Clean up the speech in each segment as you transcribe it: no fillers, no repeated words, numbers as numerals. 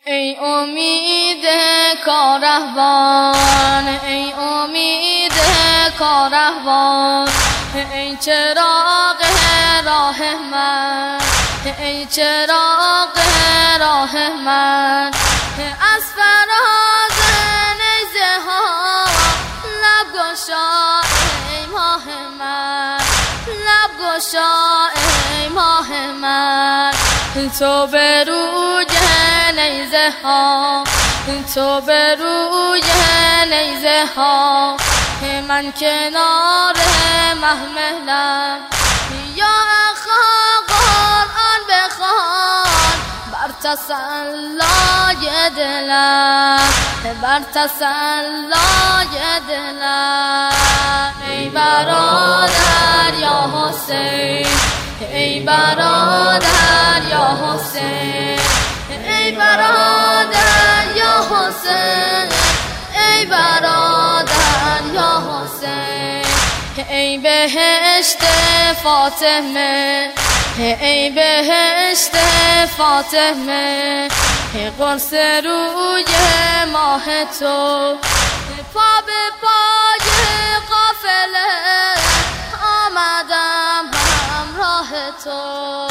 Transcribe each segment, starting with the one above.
ای امید کاروان، ای امید کاروان، ای چراغ راه من، ای چراغ راه من. از فراز نیزه ها لب گشا ای ماه من، لب گشا ای ماه من. تو به روی نیزه ها، تو به روی نیزه ها، من کنار محملم. یا اخا قرآن بخوان بر تسلای دلم، بر تسلای دلم. ای برادر یا حسین، ای برادر یا حسین، ای برادر یا حسین، ای برادر یا حسین. ای بهشت فاطمه، ای بهشت فاطمه، قرص روی ماه تو. پا به پای قافله آمدم همراه تو،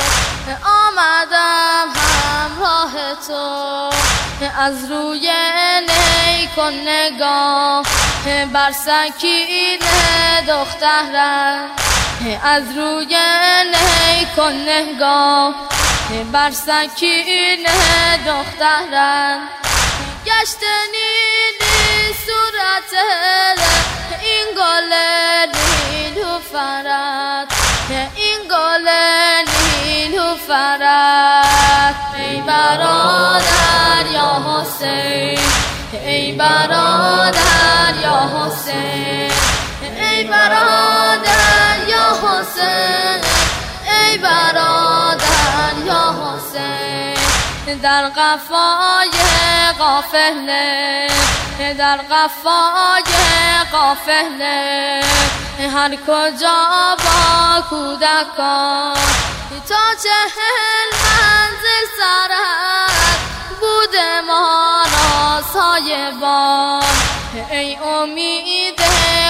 آمدم همراه تو. از روی نی کن نگاه بر سکینه دخترم، از روی نی کن نگاه بر سکینه دخترم. گشت نیلی صورت این گل نیلوفرت، این گل نیلوفرت. ای برادر یا حسین، ای برادر یا حسین، ای برادر یا حسین، ای برادر یا حسین. در قفای قافله، در قفای قافله، هر کجا با کودکان. تا 40 منزل سرت بود ما را سایبان. ای امید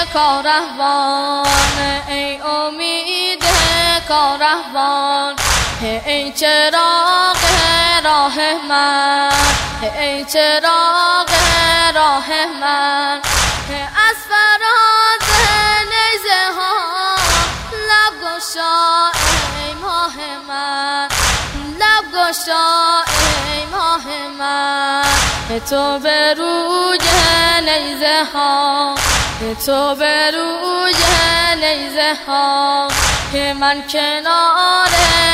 کاروان، ای امید کاروان، ای چراغ راه من، ای چراغ راه من. از فراز نیزه ها لب گشا ای ماه من، لب گشا ای ماه من. تو به روی نیزه ها، تو به روی نیزه ها، من کنار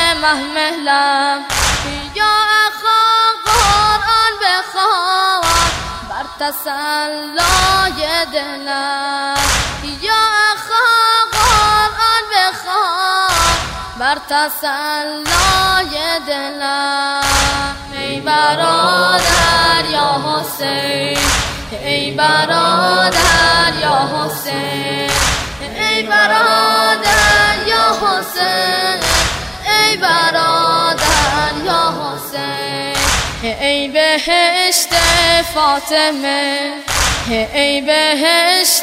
محملم. یا اخا قرآن بخوان بر تسلای دلم، یا اخا قرآن بخوان بر تسلای دلم. ای برادر یا حسین، ای برادر یا حسین، ای برادر یا حسین، ای برادر یا حسین. ای بهشت فاطمه، ای بهشت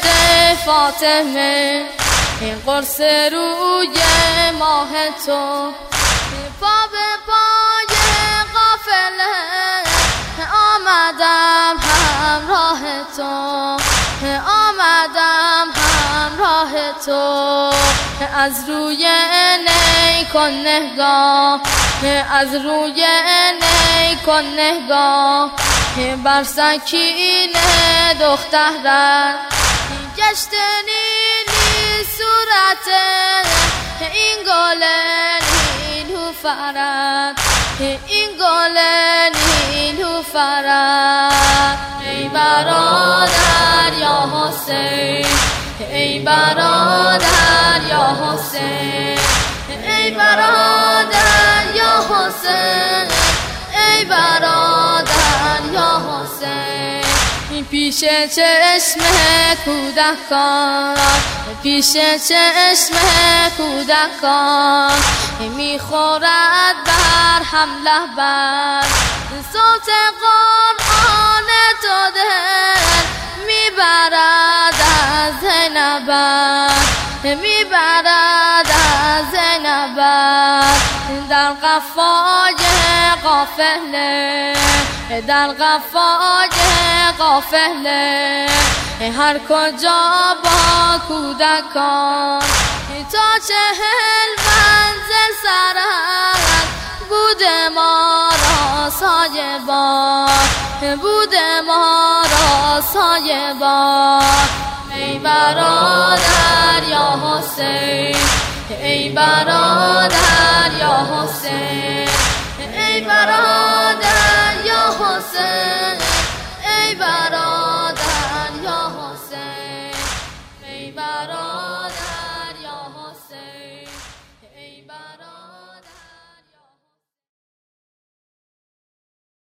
فاطمه، قرص روی ماه تو. پا به پای قافله آمدم همراه تو، آمدم همراه تو. از روی نی کن نگاه، از روی نی کن نگاه بر سکینه دخترم. گشت نیلی صورت این گل نیلوفرت، این گل نیلوفرت. ای برادر یا حسین، ای برادر یا حسین، ای برادر یا حسین، ای برادر یا حسین. پیش چشم کودکان، پیش چشم کودکان میخورد بر هم لبن صوت میبرد از زینب در قفای قافله در قفای قافله هر کجا با کودکان تا 40 منزل سرت بوده ما را سایبان بوده ما را سایبان ای برادر یا حسین ای برادر یا حسین